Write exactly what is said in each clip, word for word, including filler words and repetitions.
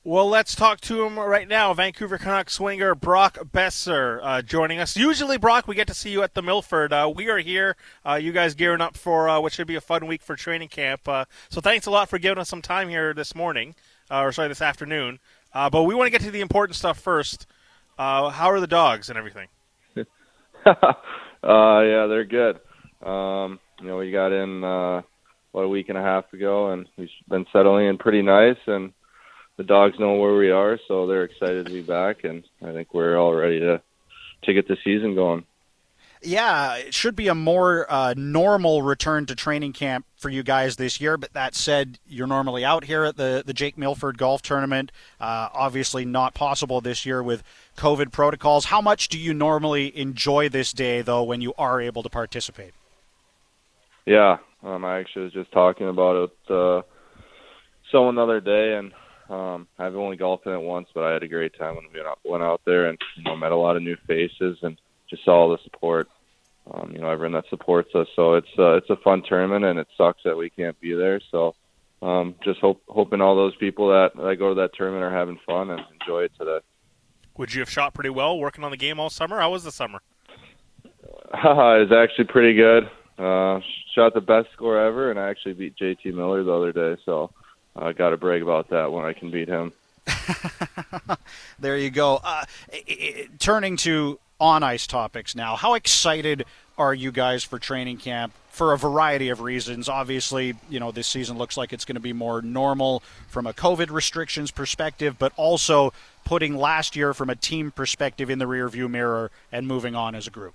Well, let's talk to him right now. Vancouver Canucks swinger Brock Boeser uh, joining us. Usually, Brock, we get to see you at the Milford. Uh, we are here. Uh, you guys gearing up for uh, what should be a fun week for training camp. Uh, so thanks a lot for giving us some time here this morning, uh, or sorry, this afternoon. Uh, but we want to get to the important stuff first. Uh, how are the dogs and everything? uh, yeah, they're good. Um, you know, we got in uh, about a week and a half ago, and we've been settling in pretty nice, and the dogs know where we are, so they're excited to be back, and I think we're all ready to, to get the season going. Yeah, it should be a more uh, normal return to training camp for you guys this year. But that said, you're normally out here at the, the Jake Milford Golf Tournament. Uh, obviously not possible this year with COVID protocols. How much do you normally enjoy this day, though, when you are able to participate? Yeah, um, I actually was just talking about it uh, someone the other day, and um, I've only golfed in it once, but I had a great time when we went out, went out there and you know, met a lot of new faces and just saw all the support. Um, you know, everyone that supports us. So it's uh, it's a fun tournament, and it sucks that we can't be there. So um, just hope hoping all those people that, that go to that tournament are having fun and enjoy it today. Would you have shot pretty well working on the game all summer? How was the summer? it was actually pretty good. Uh, shot the best score ever, and I actually beat J T Miller the other day. So I uh, got to brag about that when I can beat him. There you go. Uh, it, it, turning to on-ice topics now, how excited are you guys for training camp for a variety of reasons? Obviously, you know, this season looks like it's going to be more normal from a COVID restrictions perspective, but also putting last year from a team perspective in the rearview mirror and moving on as a group.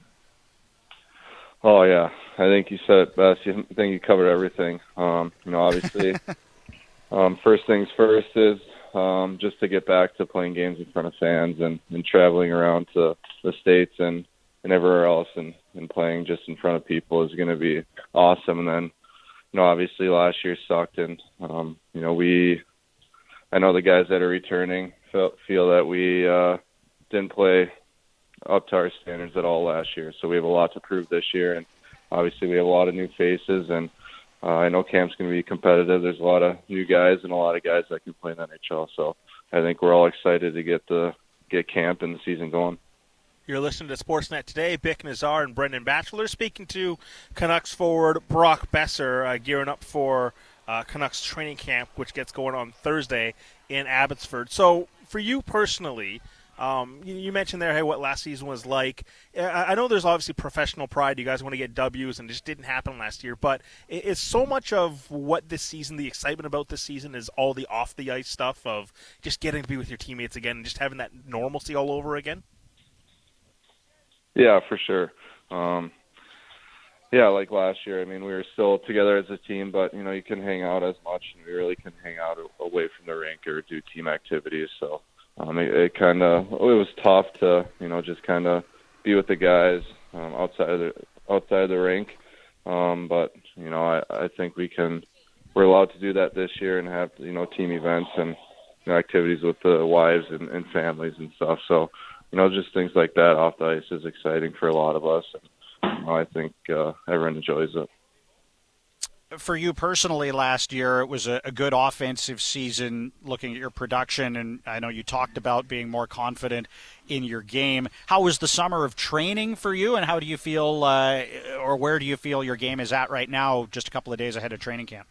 Oh, yeah. I think you said it best. I think you covered everything. Um, you know, obviously, um, first things first is um, just to get back to playing games in front of fans and, and traveling around to the States and, and everywhere else and, and playing just in front of people is going to be awesome. And then, you know, obviously last year sucked. And, um, you know, we, I know the guys that are returning feel, feel that we uh, didn't play up to our standards at all last year. So we have a lot to prove this year. And obviously we have a lot of new faces, and uh, I know camp's going to be competitive. There's a lot of new guys and a lot of guys that can play in the N H L. So I think we're all excited to get the get camp and the season going. You're listening to Sportsnet Today. Bick Nazar and Brendan Batchelor speaking to Canucks forward Brock Boeser, uh, gearing up for uh, Canucks training camp, which gets going on Thursday in Abbotsford. So for you personally, Um, you, you mentioned there, hey, what last season was like. I, I know there's obviously professional pride. You guys want to get W's, and it just didn't happen last year. But it, it's so much of what this season, the excitement about this season, is all the off-the-ice stuff of just getting to be with your teammates again and just having that normalcy all over again. Yeah, for sure. Um, yeah, like last year, I mean, we were still together as a team, but, you know, you can hang out as much, and we really can hang out away from the rink or do team activities, so. Um, it, it kind of it was tough to you know just kind of be with the guys um, outside of the outside of the rink, um, but you know I, I think we can we're allowed to do that this year and have you know team events and you know, activities with the wives and, and families and stuff. So you know just things like that off the ice is exciting for a lot of us. And, you know, I think uh, everyone enjoys it. For you personally last year, it was a, a good offensive season looking at your production, and I know you talked about being more confident in your game. How was the summer of training for you, and how do you feel, uh, or where do you feel your game is at right now, just a couple of days ahead of training camp?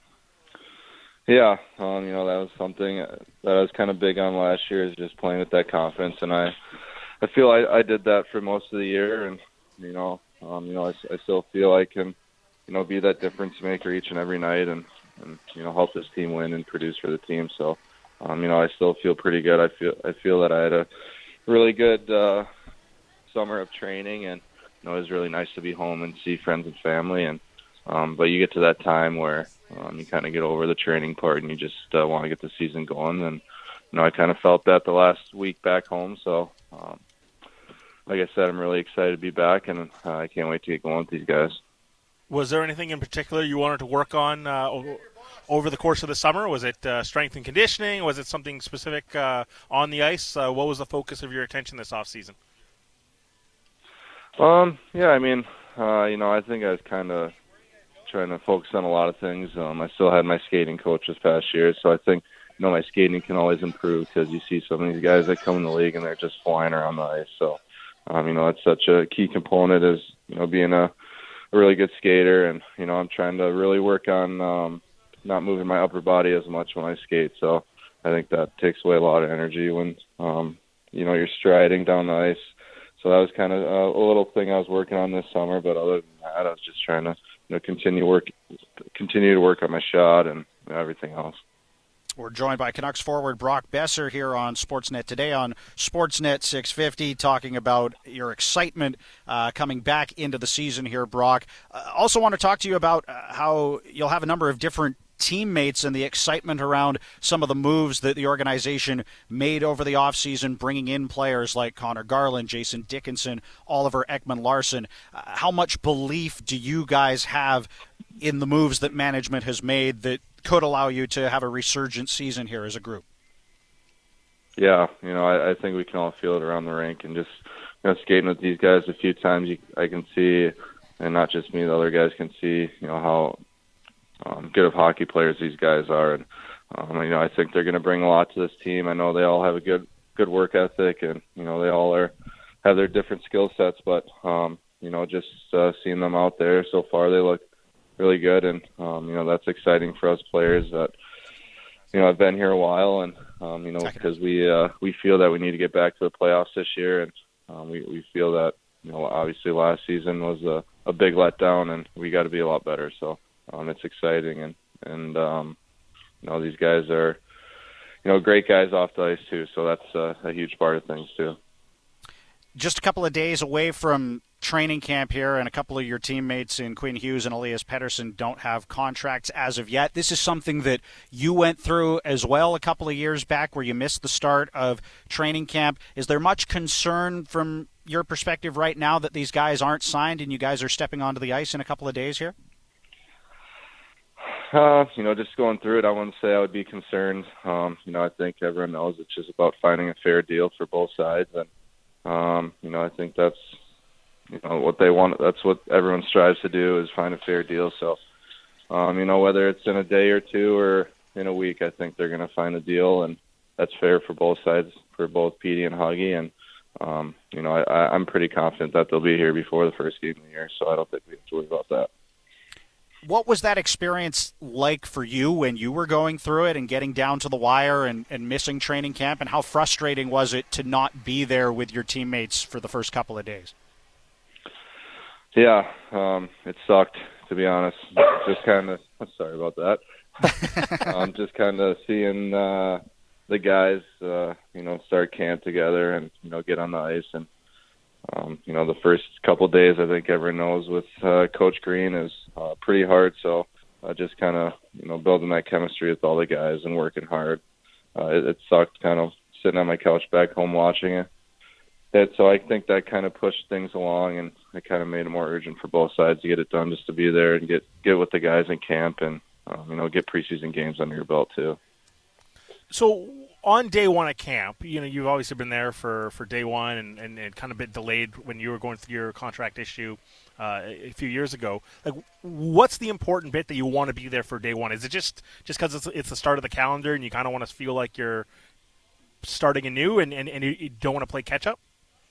Yeah, um, you know, that was something that I was kind of big on last year, is just playing with that confidence, and I I feel I, I did that for most of the year, and, you know, um, you know, I, I still feel I can – you know, be that difference maker each and every night and, and, you know, help this team win and produce for the team. So, um, you know, I still feel pretty good. I feel, I feel that I had a really good, uh, summer of training, and, you know, it was really nice to be home and see friends and family. And, um, but you get to that time where, um, you kind of get over the training part and you just uh, want to get the season going. And, you know, I kind of felt that the last week back home. So, um, like I said, I'm really excited to be back, and uh, I can't wait to get going with these guys. Was there anything in particular you wanted to work on uh, over the course of the summer? Was it uh, strength and conditioning? Was it something specific uh, on the ice? Uh, what was the focus of your attention this offseason? Um, yeah, I mean, uh, you know, I think I was kind of trying to focus on a lot of things. Um, I still had my skating coach this past year, so I think you know, my skating can always improve because you see some of these guys that come in the league and they're just flying around the ice. So, um, you know, that's such a key component is, you know, being a, a really good skater. And, you know, I'm trying to really work on um, not moving my upper body as much when I skate. So I think that takes away a lot of energy when, um, you know, you're striding down the ice. So that was kind of a, a little thing I was working on this summer. But other than that, I was just trying to, you know, continue work, continue to work on my shot and everything else. We're joined by Canucks forward Brock Boeser here on Sportsnet today on Sportsnet six fifty, talking about your excitement uh, coming back into the season here, Brock. Uh, also want to talk to you about uh, how you'll have a number of different teammates and the excitement around some of the moves that the organization made over the offseason, bringing in players like Connor Garland, Jason Dickinson, Oliver Ekman-Larsson. Uh, how much belief do you guys have in the moves that management has made that could allow you to have a resurgent season here as a group? Yeah, you know, I, I think we can all feel it around the rink, and just, you know, skating with these guys a few times, you, I can see, and not just me, the other guys can see, you know, how um, good of hockey players these guys are. And, um, you know, I think they're going to bring a lot to this team. I know they all have a good, good work ethic, and, you know, they all are, have their different skill sets, but, um, you know, just uh, seeing them out there so far, they look really good, and um, you know, that's exciting for us players that, you know, I've been here a while, and um, you know, because we uh, we feel that we need to get back to the playoffs this year, and um, we we feel that, you know, obviously last season was a, a big letdown, and we got to be a lot better. So um, it's exciting, and and um, you know, these guys are, you know, great guys off the ice too. So that's uh, a huge part of things too. Just a couple of days away from training camp here, and a couple of your teammates in Quinn Hughes and Elias Pettersson don't have contracts as of yet. This is something that you went through as well a couple of years back where you missed the start of training camp. Is there much concern from your perspective right now that these guys aren't signed and you guys are stepping onto the ice in a couple of days here? Uh, you know, just going through it, I wouldn't say I would be concerned. Um, you know, I think everyone knows it's just about finding a fair deal for both sides, and Um, you know, I think that's, you know, what they want. That's what everyone strives to do, is find a fair deal. So, um, you know, whether it's in a day or two or in a week, I think they're going to find a deal, and that's fair for both sides, for both Petey and Huggy. And, um, you know, I, I'm pretty confident that they'll be here before the first game of the year, so I don't think we have to worry about that. What was that experience like for you when you were going through it and getting down to the wire and, and missing training camp, and how frustrating was it to not be there with your teammates for the first couple of days? Yeah, um, it sucked, to be honest. Just kind of, I'm sorry about that. um, just kind of seeing uh, the guys, uh, you know, start camp together and, you know, get on the ice. And, um, you know, the first couple of days, I think everyone knows, with uh, Coach Green is uh, pretty hard. So uh, just kind of, you know, building that chemistry with all the guys and working hard. Uh, it, it sucked kind of sitting on my couch back home watching it. It, so I think that kind of pushed things along, and it kind of made it more urgent for both sides to get it done, just to be there and get, get with the guys in camp and, um, you know, get preseason games under your belt too. So on day one at camp, you know, you've obviously been there for, for day one and, and, and kind of been delayed when you were going through your contract issue uh, a few years ago. Like, what's the important bit that you want to be there for day one? Is it just just because it's, it's the start of the calendar and you kind of want to feel like you're starting anew and, and, and you don't want to play catch-up?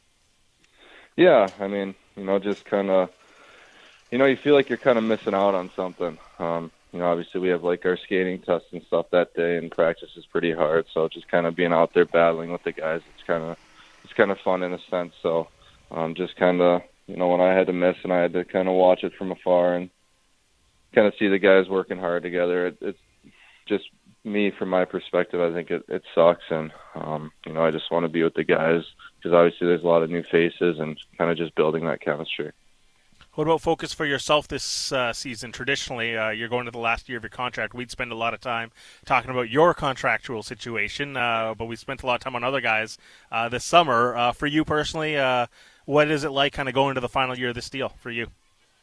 Yeah, I mean, you know, just kind of, you know, you feel like you're kind of missing out on something. Um, you know, obviously we have like our skating tests and stuff that day, and practice is pretty hard. So just kind of being out there battling with the guys, it's kind of, it's kind of fun in a sense. So um, just kind of, you know, when I had to miss and I had to kind of watch it from afar and kind of see the guys working hard together, it, it's just me, from my perspective, I think it, it sucks. And, um, you know, I just want to be with the guys, because obviously there's a lot of new faces and kind of just building that chemistry. What about focus for yourself this uh, season? Traditionally, uh, you're going to the last year of your contract. We'd spend a lot of time talking about your contractual situation, uh, but we spent a lot of time on other guys uh, this summer. Uh, for you personally, uh, what is it like kind of going into the final year of this deal for you?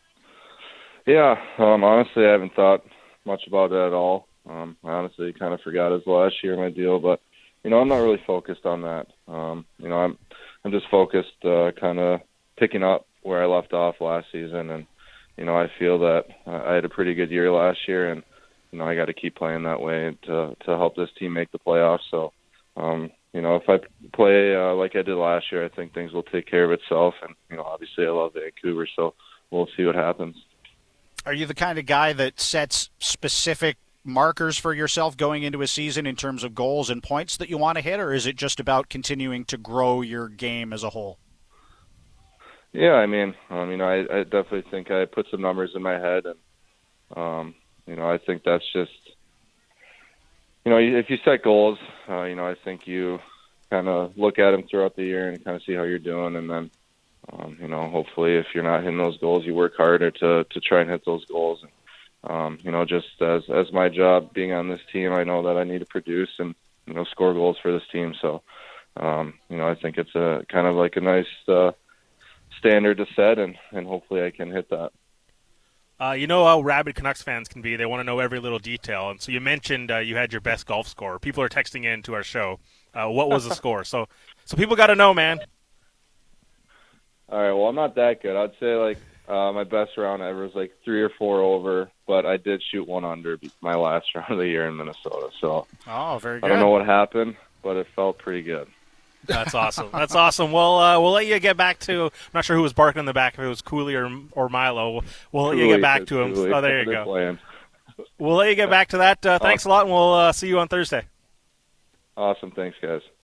Yeah, um, honestly, I haven't thought much about it at all. Um, I honestly kind of forgot it was the last year of my deal, but, you know, I'm not really focused on that. Um, you know, I'm I'm just focused uh, kind of picking up where I left off last season, and, you know, I feel that uh, I had a pretty good year last year, and, you know, I got to keep playing that way to to help this team make the playoffs. So, um, you know, if I play uh, like I did last year, I think things will take care of itself. And, you know, obviously I love Vancouver, so we'll see what happens. Are you the kind of guy that sets specific markers for yourself going into a season in terms of goals and points that you want to hit, or is it just about continuing to grow your game as a whole? Yeah, I mean, um, you know, I, I definitely think I put some numbers in my head, and um, you know, I think that's just, you know, if you set goals, uh, you know, I think you kind of look at them throughout the year and kind of see how you're doing, and then, um, you know, hopefully, if you're not hitting those goals, you work harder to to try and hit those goals. And, um, you know, just as as my job being on this team, I know that I need to produce and, you know, score goals for this team. So, um, you know, I think it's a kind of like a nice uh, standard to set, and, and hopefully I can hit that. Uh, you know how rabid Canucks fans can be. They want to know every little detail. And so you mentioned uh, you had your best golf score. People are texting in to our show. Uh, what was the score? So so people got to know, man. All right, well, I'm not that good. I'd say, like, uh, my best round ever was, like, three or four over, but I did shoot one under my last round of the year in Minnesota. So oh, very good. I don't know what happened, but it felt pretty good. That's awesome. That's awesome. Well, uh, we'll let you get back to. I'm not sure who was barking in the back, if it was Cooley or or Milo. We'll, we'll let you get back to him. Cooley. Oh, there you They're go. playing. We'll let you get back to that. Uh, thanks a lot, and we'll uh, see you on Thursday. Awesome. Thanks, guys.